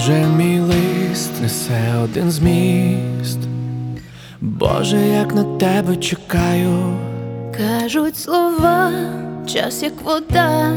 Кожен мій лист несе один зміст. Боже, як на тебе чекаю. Кажуть слова, час як вода,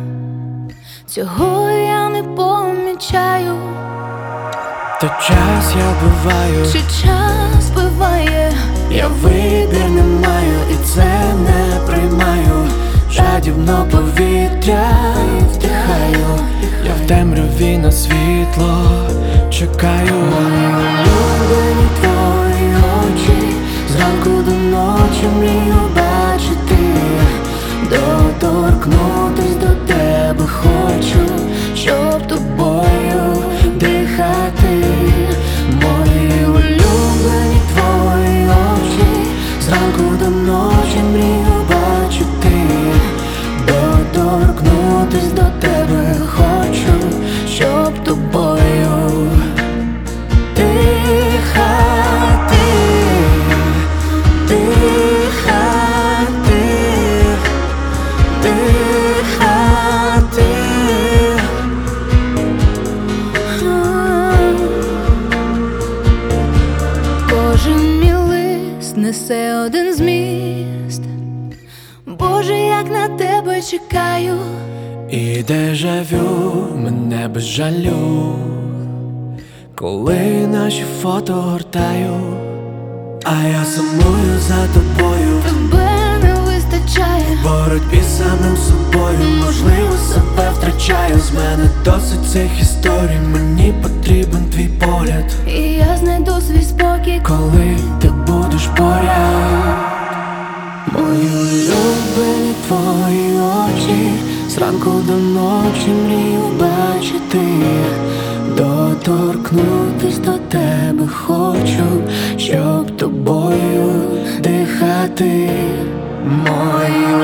цього я не помічаю. Та час я вбиваю, Чи час буває? я вибір не маю, і це не приймаю. Жадібно повітря вдихаю, я в темряві на світло чекаю. Мої улюблені твої очі, зранку до ночі мрію бачити. Доторкнутись до тебе хочу, щоб тобою дихати. Мої улюблені твої очі, зранку до ночі мрію бачити. Доторкнутись до тебе хочу, щоб тобою дихати, дихати, дихати. Кожен мій лист несе один зміст. Боже, як на тебе чекаю. І дежавю мене без жалю, коли наші фото гортаю, а я сумую за тобою. Тебе не вистачає В боротьбі з самим собою, можливо, себе втрачаю. З мене досить цих історій, мені потрібен твій погляд. і я знайду свій спокій, Коли ти будеш поряд. Мої улюблені твої очі, зранку до ночі мрію бачити. Доторкнутись до тебе хочу, щоб тобою дихати. Мої